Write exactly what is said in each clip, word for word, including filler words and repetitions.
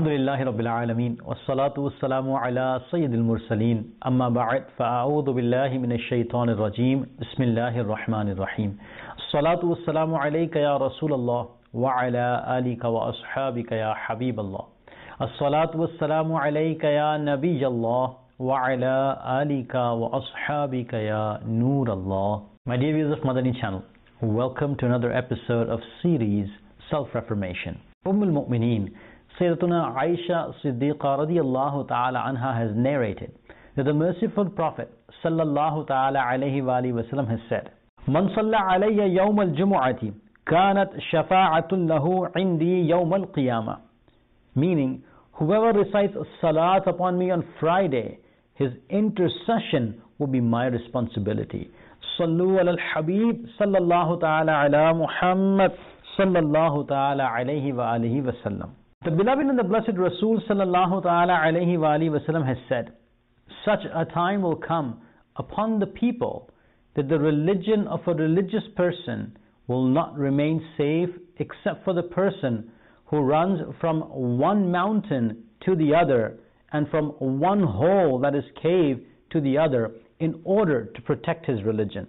الحمد لله رب العالمين والصلاة والسلام على سيد المرسلين أما بعد فأعوذ بالله من الشيطان الرجيم بسم الله الرحمن الرحيم الصلاة والسلام عليك يا رسول الله وعلى آلك وأصحابك يا حبيب الله الصلاة والسلام عليك يا نبي الله وعلى آلك وأصحابك يا نور الله. My dear viewers of Madani channel, welcome to another episode of series Self-Reformation. Umm al-Mu'mineen Sayyidatuna Aisha Siddiqa radiyallahu ta'ala anha has narrated that the merciful Prophet sallallahu ta'ala alayhi wa alihi wa sallam has said, Man salla alayya yawm al-jumu'ati kanat shafa'atun lahu indi yawm al-qiyamah. Meaning, whoever recites salat upon me on Friday, his intercession will be my responsibility. Sallu ala al-habib sallallahu ta'ala ala Muhammad sallallahu ta'ala alayhi wa alihi wa sallam. The beloved and the blessed Rasul sallallahu ta'ala alayhi wa alihi wa sallam has said, such a time will come upon the people that the religion of a religious person will not remain safe except for the person who runs from one mountain to the other and from one hole that is cave to the other in order to protect his religion.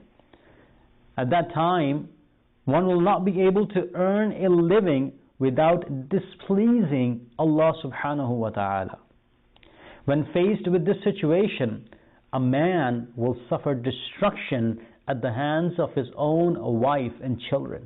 At that time, one will not be able to earn a living without displeasing Allah subhanahu wa ta'ala. When faced with this situation, a man will suffer destruction at the hands of his own wife and children.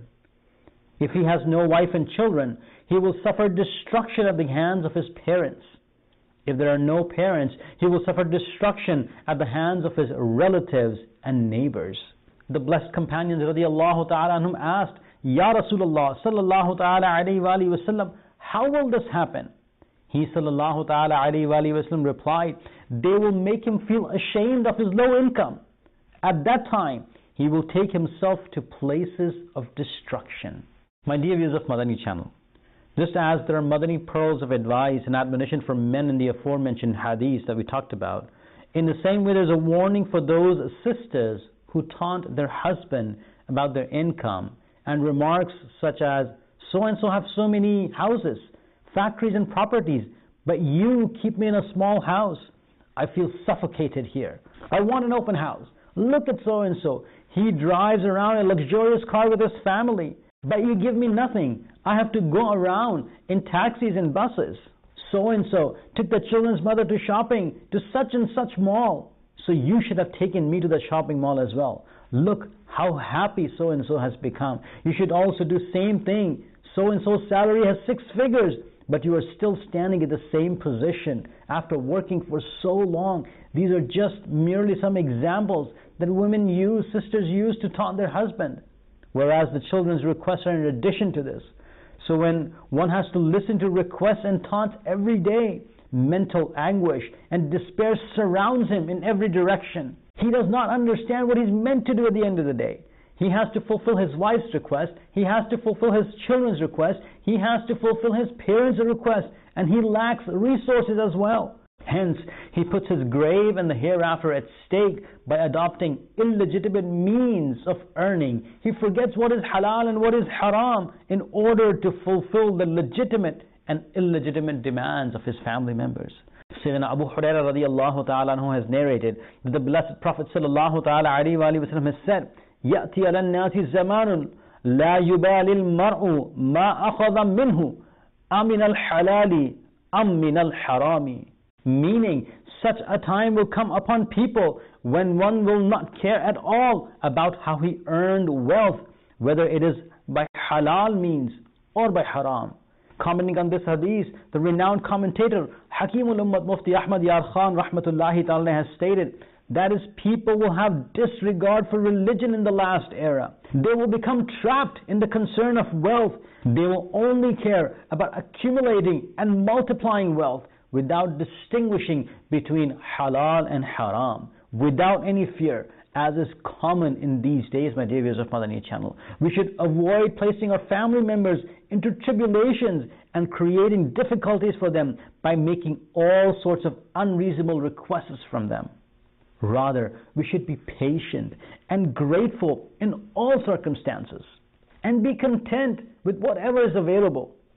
If he has no wife and children, he will suffer destruction at the hands of his parents. If there are no parents, he will suffer destruction at the hands of his relatives and neighbors. The blessed companions radiyallahu ta'ala anhum asked, Ya Rasulullah sallallahu ta'ala alayhi wa alihi wa sallam, how will this happen? He sallallahu ta'ala alayhi wa alihi wa sallam replied, they will make him feel ashamed of his low income. At that time, he will take himself to places of destruction. My dear viewers of Madani channel, just as there are Madani pearls of advice and admonition for men in the aforementioned hadiths that we talked about, in the same way there's a warning for those sisters who taunt their husband about their income, and remarks such as, so and so have so many houses, factories and properties, but you keep me in a small house. I feel suffocated here. I want an open house. Look at so and so. He drives around a luxurious car with his family, but you give me nothing. I have to go around in taxis and buses. So and so took the children's mother to shopping to such and such mall, so you should have taken me to the shopping mall as well. Look how happy so-and-so has become. You should also do same thing. So-and-so's salary has six figures, but you are still standing at the same position after working for so long. These are just merely some examples that women use, sisters use to taunt their husband, whereas the children's requests are in addition to this. So when one has to listen to requests and taunts every day, mental anguish and despair surrounds him in every direction. He does not understand what he's meant to do at the end of the day. He has to fulfill his wife's request, he has to fulfill his children's request, he has to fulfill his parents' request, and he lacks resources as well. Hence, he puts his grave and the hereafter at stake by adopting illegitimate means of earning. He forgets what is halal and what is haram in order to fulfill the legitimate and illegitimate demands of his family members. Sayyidina Abu Hurairah radiyallahu ta'ala anhu has narrated that the blessed Prophet sallallahu ta'ala alayhi wa sallam has said, يَأْتِي عَلَى النَّاسِ زَمَانٌ لَا يُبَالِ الْمَرْءُ مَا أَخَذَ مِنْهُ أَمِنَ الْحَلَالِ أَمْ مِنَ الْحَرَامِ. Meaning, such a time will come upon people when one will not care at all about how he earned wealth, whether it is by halal means or by haram. Commenting on this hadith, the renowned commentator Hakimul Ummat Mufti Ahmad Yar Khan rahmatullahi ta'ala has stated, that is, people will have disregard for religion in the last era. They will become trapped in the concern of wealth. They will only care about accumulating and multiplying wealth without distinguishing between halal and haram, without any fear, as is common in these days, my dear viewers of Madani channel. We should avoid placing our family members into tribulations and creating difficulties for them by making all sorts of unreasonable requests from them. Rather, we should be patient and grateful in all circumstances and be content with whatever is available.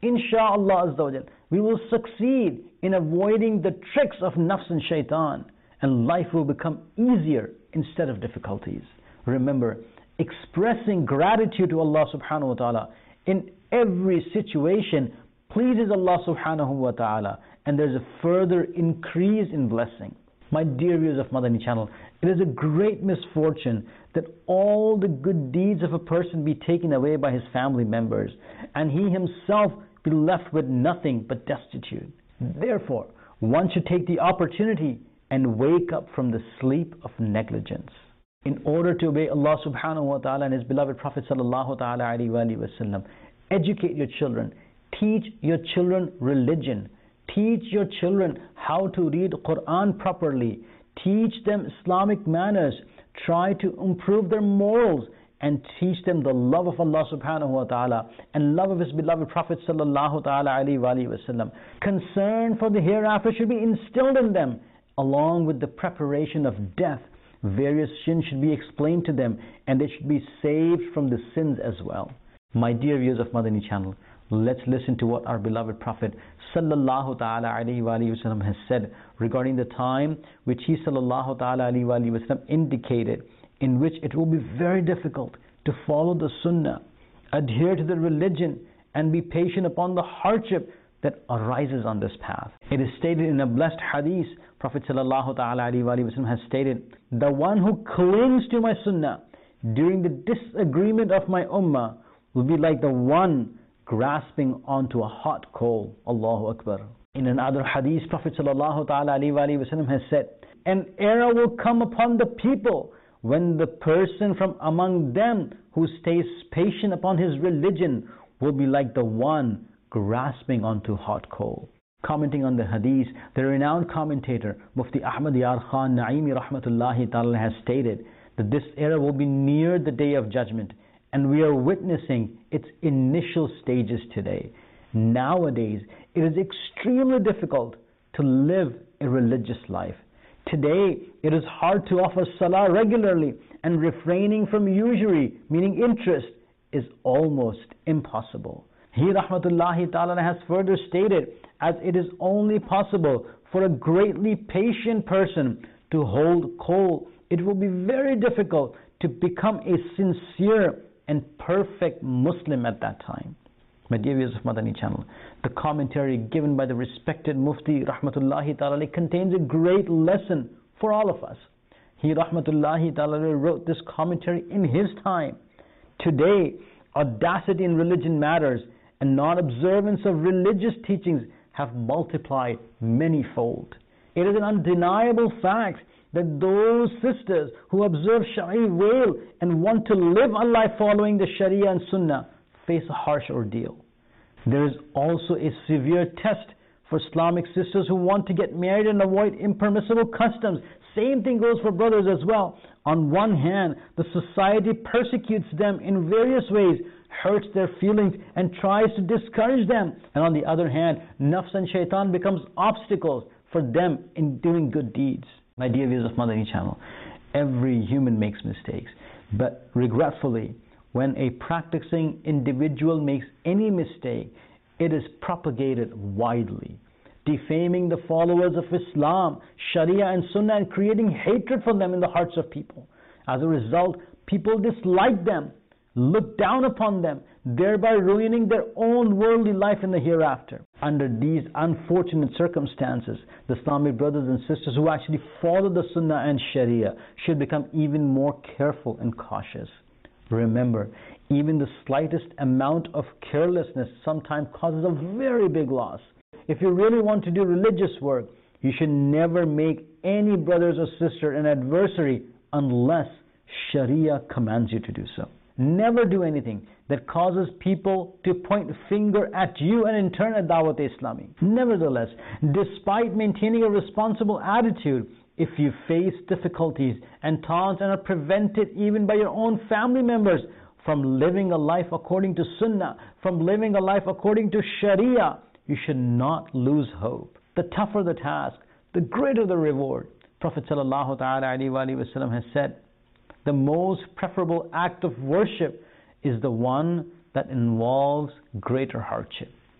Insha'Allah Azza wa Jal, we will succeed in avoiding the tricks of nafs and shaitan, and life will become easier instead of difficulties. Remember, expressing gratitude to Allah subhanahu wa ta'ala in every situation pleases Allah subhanahu wa ta'ala, and there's a further increase in blessing. My dear viewers of Madani channel, it is a great misfortune that all the good deeds of a person be taken away by his family members, and he himself be left with nothing but destitute. Therefore, one should take the opportunity and wake up from the sleep of negligence. In order to obey Allah subhanahu wa ta'ala and His beloved Prophet sallallahu ta'ala alayhi wa sallam, educate your children, teach your children religion, teach your children how to read Quran properly, teach them Islamic manners, try to improve their morals, and teach them the love of Allah subhanahu wa ta'ala and love of His beloved Prophet sallallahu ta'ala alayhi wa sallam. Concern for the hereafter should be instilled in them, along with the preparation of death. Various sins should be explained to them, and they should be saved from the sins as well. My dear viewers of Madani channel, let's listen to what our beloved Prophet sallallahu ta'ala alayhi wa sallam has said regarding the time which he sallallahu ta'ala alayhi wa sallam indicated, in which it will be very difficult to follow the sunnah, adhere to the religion, and be patient upon the hardship that arises on this path. It is stated in a blessed hadith, Prophet sallallahu ta'ala alayhi wa sallam has stated, the one who clings to my sunnah during the disagreement of my ummah will be like the one grasping onto a hot coal. Allahu Akbar. In another hadith, Prophet sallallahu ta'ala alayhi wa sallam has said, an era will come upon the people when the person from among them who stays patient upon his religion will be like the one grasping onto hot coal. Commenting on the hadith, the renowned commentator Mufti Ahmad Yar Khan Naimi rahmatullahi ta'ala has stated that this era will be near the day of judgment, and we are witnessing its initial stages today. Nowadays, it is extremely difficult to live a religious life. Today, it is hard to offer salah regularly, and refraining from usury, meaning interest, is almost impossible. He rahmatullahi ta'ala has further stated, as it is only possible for a greatly patient person to hold coal, it will be very difficult to become a sincere and perfect Muslim at that time. My dear viewers of Madani channel, the commentary given by the respected Mufti rahmatullahi ta'ala contains a great lesson for all of us. He rahmatullahi ta'ala wrote this commentary in his time. Today, audacity in religion matters, and non-observance of religious teachings have multiplied many-fold. It is an undeniable fact that those sisters who observe Shariah well and want to live a life following the Sharia and Sunnah face a harsh ordeal. There is also a severe test for Islamic sisters who want to get married and avoid impermissible customs. Same thing goes for brothers as well. On one hand, the society persecutes them in various ways, hurts their feelings, and tries to discourage them. And on the other hand, nafs and shaitan becomes obstacles for them in doing good deeds. My dear viewers of Madani channel, every human makes mistakes, but regretfully, when a practicing individual makes any mistake, it is propagated widely, defaming the followers of Islam, Sharia and Sunnah, and creating hatred for them in the hearts of people. As a result, people dislike them, look down upon them, thereby ruining their own worldly life in the hereafter. Under these unfortunate circumstances, the Islamic brothers and sisters who actually follow the Sunnah and Sharia should become even more careful and cautious. Remember, even the slightest amount of carelessness sometimes causes a very big loss. If you really want to do religious work, you should never make any brothers or sister an adversary unless Sharia commands you to do so. Never do anything that causes people to point a finger at you and in turn at Dawat-e-Islami. Nevertheless, despite maintaining a responsible attitude, if you face difficulties and taunts and are prevented even by your own family members from living a life according to Sunnah, from living a life according to Sharia, you should not lose hope. The tougher the task, the greater the reward. Prophet sallallahu ta'ala alayhi wa sallam has said, the most preferable act of worship is the one that involves greater hardship.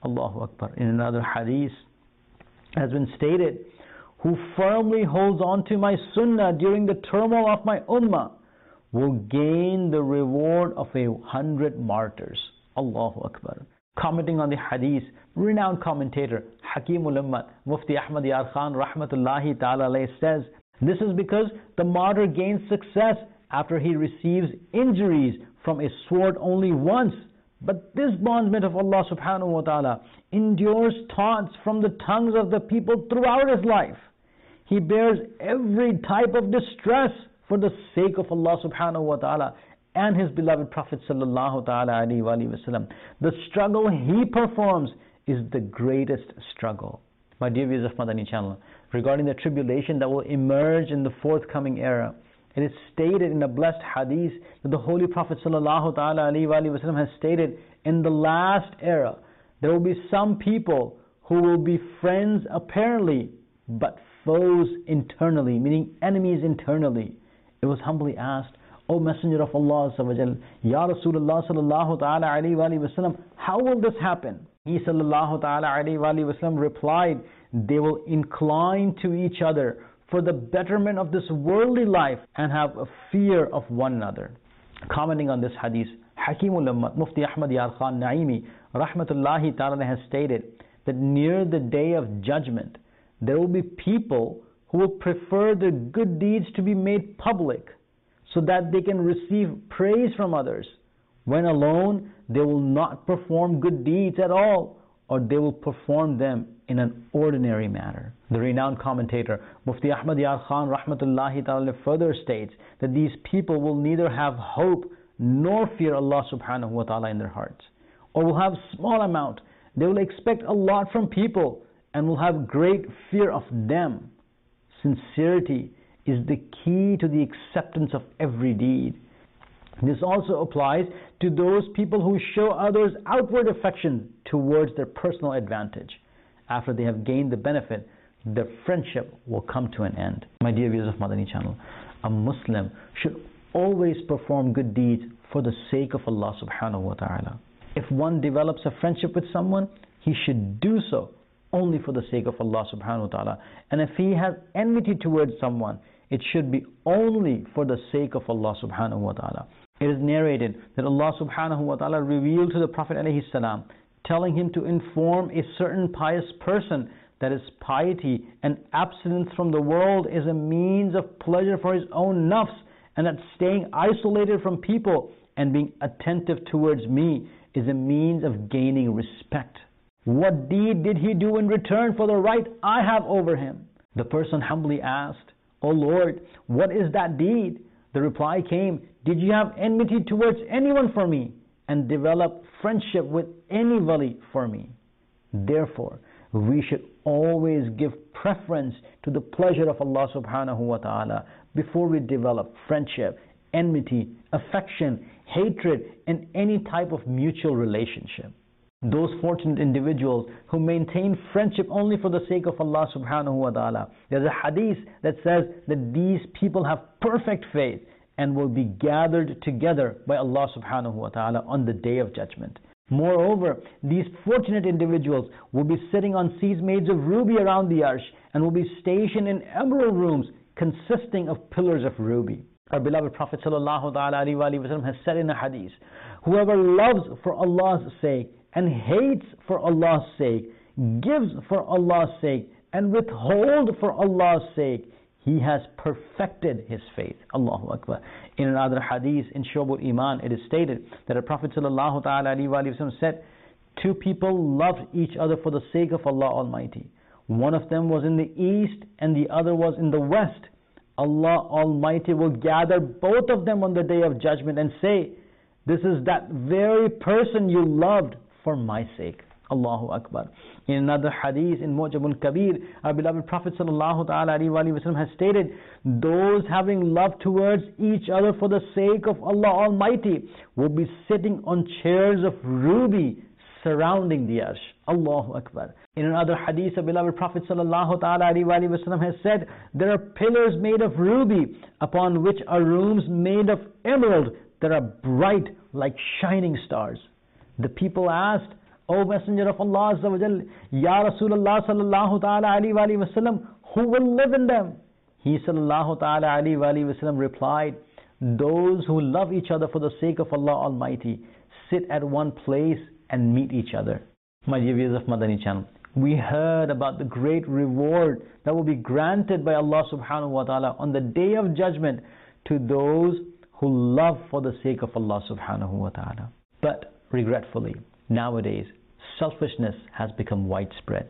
Allahu Akbar. In another hadith has been stated, who firmly holds on to my sunnah during the turmoil of my ummah will gain the reward of a hundred martyrs. Allahu Akbar. Commenting on the hadith, renowned commentator Hakimul Ummat Mufti Ahmad Yar Khan Rahmatullahi Ta'ala alayhi says, this is because the martyr gains success after he receives injuries from a sword only once. But this bondsman of Allah subhanahu wa ta'ala endures taunts from the tongues of the people throughout his life. He bears every type of distress for the sake of Allah subhanahu wa ta'ala and his beloved Prophet sallallahu ta'ala alayhi wa sallam. The struggle he performs is the greatest struggle. My dear viewers of Madani channel, regarding the tribulation that will emerge in the forthcoming era, it is stated in a blessed hadith that the Holy Prophet sallallahu ta'ala alayhi wa sallam has stated, in the last era, there will be some people who will be friends apparently, but foes internally, meaning enemies internally. It was humbly asked, O Messenger of Allah Azza wa Jal, Ya Rasulullah sallallahu ta'ala alayhi wa sallam, how will this happen? He sallallahu ta'ala alayhi wa sallam replied, they will incline to each other for the betterment of this worldly life and have a fear of one another. Commenting on this hadith, Hakimul Ummat Mufti Ahmad Yar Khan Naimi Rahmatullahi Ta'ala has stated that near the day of judgment, there will be people who will prefer their good deeds to be made public so that they can receive praise from others. When alone, they will not perform good deeds at all, or they will perform them in an ordinary manner. The renowned commentator Mufti Ahmad Yar Khan Rahmatullahi Ta'ala further states that these people will neither have hope nor fear Allah subhanahu wa ta'ala in their hearts, or will have small amount. They will expect a lot from people and will have great fear of them. Sincerity is the key to the acceptance of every deed. This also applies to those people who show others outward affection towards their personal advantage. After they have gained the benefit, their friendship will come to an end. My dear viewers of Madani channel, a Muslim should always perform good deeds for the sake of Allah subhanahu wa ta'ala. If one develops a friendship with someone, he should do so only for the sake of Allah subhanahu wa ta'ala. And if he has enmity towards someone, it should be only for the sake of Allah subhanahu wa ta'ala. It is narrated that Allah subhanahu wa ta'ala revealed to the Prophet alayhi salam, telling him to inform a certain pious person that his piety and abstinence from the world is a means of pleasure for his own nafs, and that staying isolated from people and being attentive towards me is a means of gaining respect. What deed did he do in return for the right I have over him? The person humbly asked, O Lord, what is that deed? The reply came, did you have enmity towards anyone for me and develop friendship with any wali for me? Therefore, we should always give preference to the pleasure of Allah subhanahu wa ta'ala before we develop friendship, enmity, affection, hatred, and any type of mutual relationship. Those fortunate individuals who maintain friendship only for the sake of Allah subhanahu wa ta'ala, there's a hadith that says that these people have perfect faith and will be gathered together by Allah subhanahu wa ta'ala on the day of judgment. Moreover, these fortunate individuals will be sitting on seats made of ruby around the arsh and will be stationed in emerald rooms consisting of pillars of ruby. Our beloved Prophet sallallahu ta'ala alayhi wa sallam has said in a hadith, whoever loves for Allah's sake and hates for Allah's sake, gives for Allah's sake, and withhold for Allah's sake, he has perfected his faith. Allahu Akbar. In another hadith in Shu'abul Iman, it is stated that the Prophet sallallahu ta'ala alayhi wa sallam said, two people loved each other for the sake of Allah Almighty. One of them was in the east and the other was in the west. Allah Almighty will gather both of them on the day of judgment and say, this is that very person you loved for my sake. Allahu Akbar. In another hadith in Mu'jamul Kabir, our beloved Prophet sallallahu ta'ala alayhi wa sallam has stated, those having love towards each other for the sake of Allah Almighty will be sitting on chairs of ruby surrounding the arsh. Allahu Akbar. In another hadith, our beloved Prophet sallallahu ta'ala alayhi wa sallam has said, there are pillars made of ruby upon which are rooms made of emerald that are bright like shining stars. The people asked, O Messenger of Allah Azza wa Jal, Ya Rasulullah sallallahu ta'ala alayhi wa alihi wasallam, who will live in them? He sallallahu ta'ala alayhi wa alihi wasallam replied, those who love each other for the sake of Allah Almighty, sit at one place and meet each other. My dear viewers of Madani Channel, we heard about the great reward that will be granted by Allah subhanahu wa ta'ala on the day of judgment to those who love for the sake of Allah subhanahu wa ta'ala. But regretfully, nowadays, selfishness has become widespread.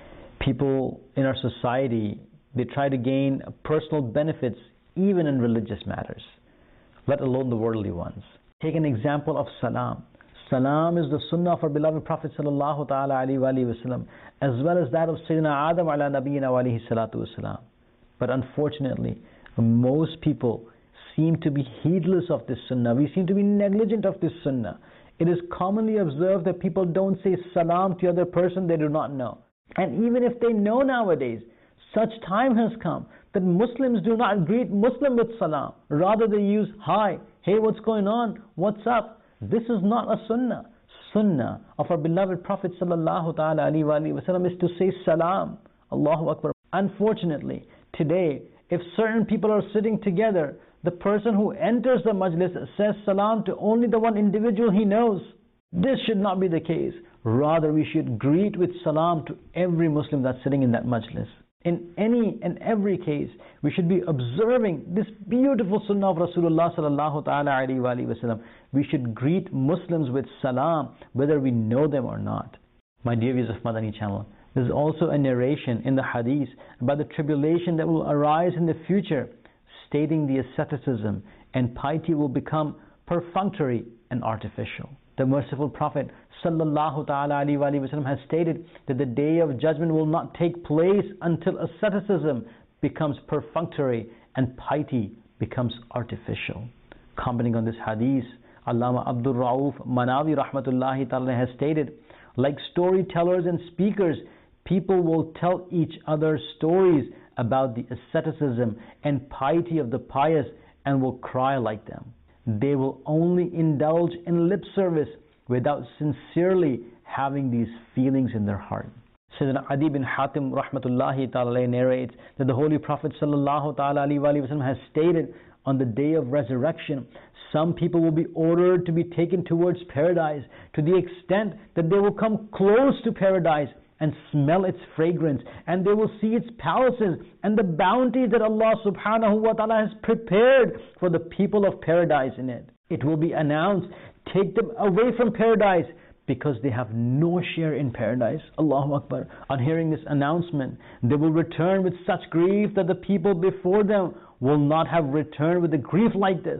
People in our society, they try to gain personal benefits even in religious matters, let alone the worldly ones. Take an example of salam. Salam is the sunnah of our beloved Prophet sallallahu ta'ala alayhi wa alihi wasallam, as well as that of Sayyidina Adam ala nabiyyina wa alayhi salatu wasalam. But unfortunately, most people seem to be heedless of this sunnah. We seem to be negligent of this sunnah. It is commonly observed that people don't say salam to the other person they do not know. And even if they know nowadays, such time has come that Muslims do not greet Muslim with salam. Rather they use hi, hey, what's going on, what's up. This is not a sunnah. Sunnah of our beloved Prophet sallallahu ta'ala alayhi wa alihi wasallam is to say salam. Allahu Akbar. Unfortunately, today, if certain people are sitting together, the person who enters the majlis says salam to only the one individual he knows. This should not be the case. Rather, we should greet with salam to every Muslim that's sitting in that majlis. In any and every case, we should be observing this beautiful sunnah of Rasulullah sallallahu ta'ala alayhi wa alihi wasallam. We should greet Muslims with salam, whether we know them or not. My dear viewers of Madani Channel, there is also a narration in the hadith about the tribulation that will arise in the future, stating the asceticism and piety will become perfunctory and artificial. The merciful Prophet sallallahu ta'ala alayhi wa alihi wasallam has stated that the day of judgment will not take place until asceticism becomes perfunctory and piety becomes artificial. Commenting on this hadith, Allama Abdul Rauf Manawi rahmatullahi ta'ala has stated, like storytellers and speakers, people will tell each other stories about the asceticism and piety of the pious and will cry like them. They will only indulge in lip service without sincerely having these feelings in their heart. Sayyidina Adi bin Hatim rahmatullahi ta'ala narrates that the Holy Prophet sallallahu ta'ala alayhi wa sallam has stated, on the day of resurrection, some people will be ordered to be taken towards paradise to the extent that they will come close to paradise and smell its fragrance, and they will see its palaces and the bounties that Allah subhanahu wa ta'ala has prepared for the people of paradise in it. It will be announced, take them away from paradise, because they have no share in paradise. Allahu Akbar. On hearing this announcement, they will return with such grief that the people before them will not have returned with a grief like this.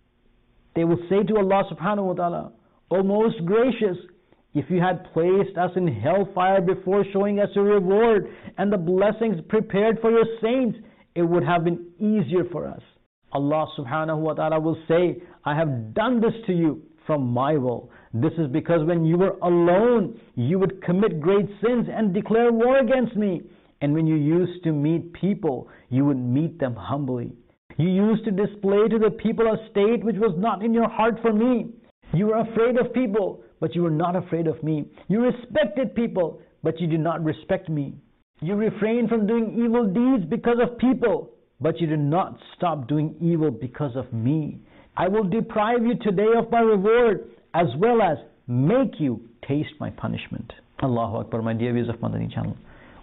They will say to Allah subhanahu wa ta'ala, O most gracious, if you had placed us in hellfire before showing us your reward and the blessings prepared for your saints, it would have been easier for us. Allah subhanahu wa ta'ala will say, I have done this to you from my will. This is because when you were alone, you would commit great sins and declare war against me. And when you used to meet people, you would meet them humbly. You used to display to the people a state which was not in your heart for me. You were afraid of people, but you were not afraid of me. You respected people, but you did not respect me. You refrained from doing evil deeds because of people, but you did not stop doing evil because of me. I will deprive you today of my reward, as well as make you taste my punishment. Allahu Akbar, my dear viewers of Madani Channel.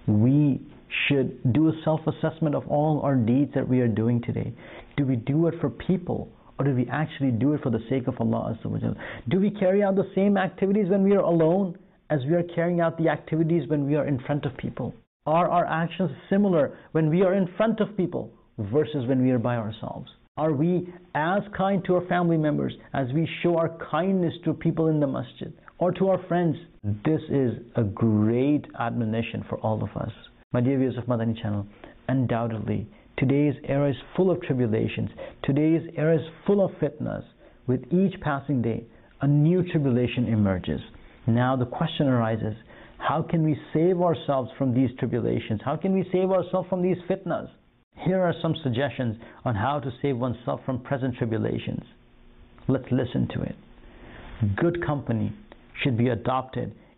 We should do a self-assessment of all our deeds that we are doing today. Do we do it for people, or do we actually do it for the sake of Allah Azza wa Jal? Do we carry out the same activities when we are alone as we are carrying out the activities when we are in front of people? Are our actions similar when we are in front of people versus when we are by ourselves? Are we as kind to our family members as we show our kindness to people in the masjid or to our friends? This is a great admonition for all of us. My dear viewers of Madani Channel, undoubtedly, today's era is full of tribulations. Today's era is full of fitnas. With each passing day, a new tribulation emerges. Now the question arises, how can we save ourselves from these tribulations? How can we save ourselves from these fitnas? Here are some suggestions on how to save oneself from present tribulations. Let's listen to it. Good company should be adopted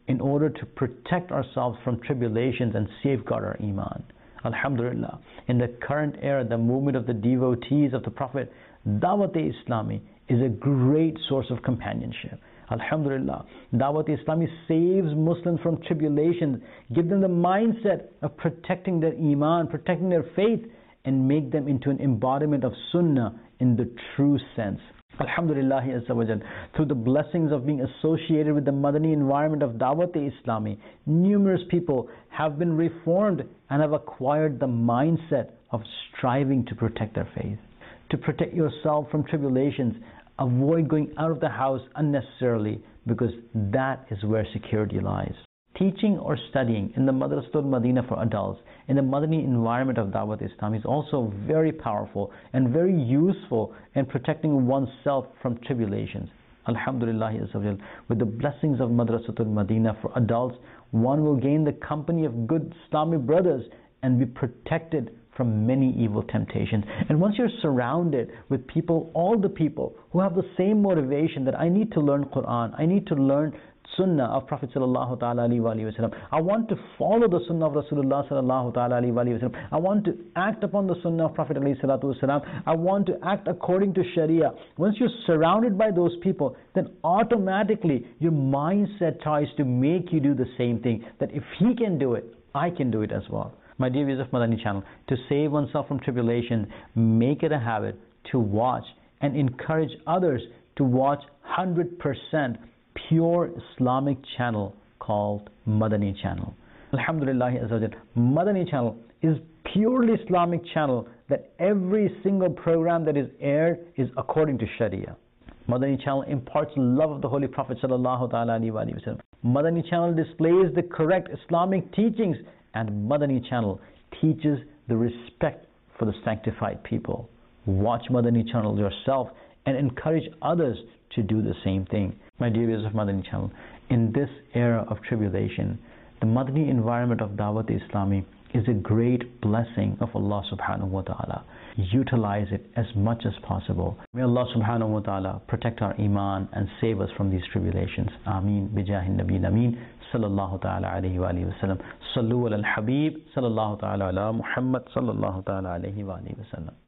in order to protect ourselves from tribulations and safeguard our iman. Alhamdulillah, in the current era, the movement of the devotees of the Prophet, Dawat-e-Islami, is a great source of companionship. Alhamdulillah, Dawat-e-Islami saves Muslims from tribulations, give them the mindset of protecting their iman, protecting their faith, and make them into an embodiment of sunnah in the true sense. Alhamdulillah Azza wa Jal, through the blessings of being associated with the Madani environment of Dawat-e-Islami, numerous people have been reformed and have acquired the mindset of striving to protect their faith. To protect yourself from tribulations, avoid going out of the house unnecessarily, because that is where security lies. Teaching or studying in the Madrasatul Madina for adults in the Madani environment of Dawat-e-Islami is also very powerful and very useful in protecting oneself from tribulations. Alhamdulillah, with the blessings of Madrasatul Madina for adults, one will gain the company of good Islamic brothers and be protected from many evil temptations. And once you're surrounded with people, all the people who have the same motivation that I need to learn Quran, I need to learn Sunnah of Prophet sallallahu ta'ala alayhi wa sallam, I want to follow the Sunnah of Rasulullah sallallahu ta'ala alayhi wa sallam, I want to act upon the Sunnah of Prophet alayhi salatu wasalam, I want to act according to Sharia. Once you're surrounded by those people, then automatically your mindset tries to make you do the same thing, that if he can do it, I can do it as well. My dear viewers of Madani channel, to save oneself from tribulation, make it a habit to watch and encourage others to watch one hundred percent pure Islamic channel called Madani channel. Alhamdulillah Azza, Madani channel is purely Islamic channel, that every single program that is aired is according to Sharia. Madani channel imparts love of the Holy Prophet sallallahu ta'ala alayhi wa sallam. Madani channel displays the correct Islamic teachings, and Madani channel teaches the respect for the sanctified people. Watch Madani channel yourself and encourage others to do the same thing. My dear viewers of Madani channel, in this era of tribulation, the Madani environment of Dawat-e-Islami is a great blessing of Allah subhanahu wa ta'ala. Utilize it as much as possible. May Allah subhanahu wa ta'ala protect our iman and save us from these tribulations. Ameen. Bijahin Nabeen Ameen. Sallallahu ta'ala alayhi wa alihi wa sallam. Sallu ala al-Habib. Sallallahu ta'ala ala Muhammad. Sallallahu ta'ala alayhi wa alihi wa sallam.